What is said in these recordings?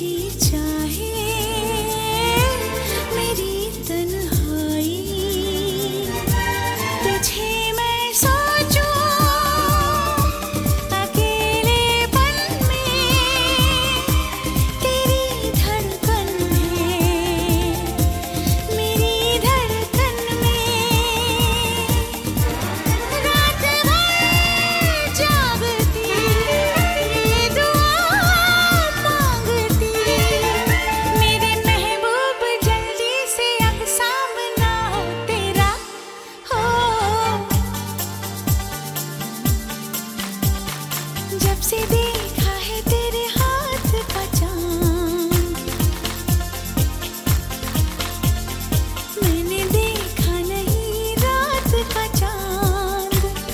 चाहे मेरी तन्हाई, तुझे मैं सोचूं अकेलेपन में, तेरी धड़कन में, मेरी धड़कन में, रात भर जागती ये दुआ मांगती, मेरे महबूब जल्दी से अब सामना हो तेरा हो। जब से देखा है तेरे हाथ का चांद, मैंने देखा नहीं रात का चांद।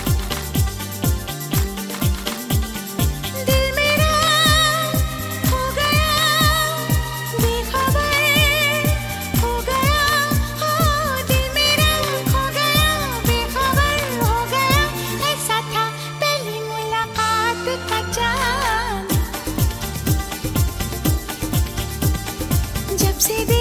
दिल मेरा हो गया बेखबर हो गया, हो दिल मेरा खो गया बेखबर हो गया, ऐसा था पहली मुलाकात का चांद। जब से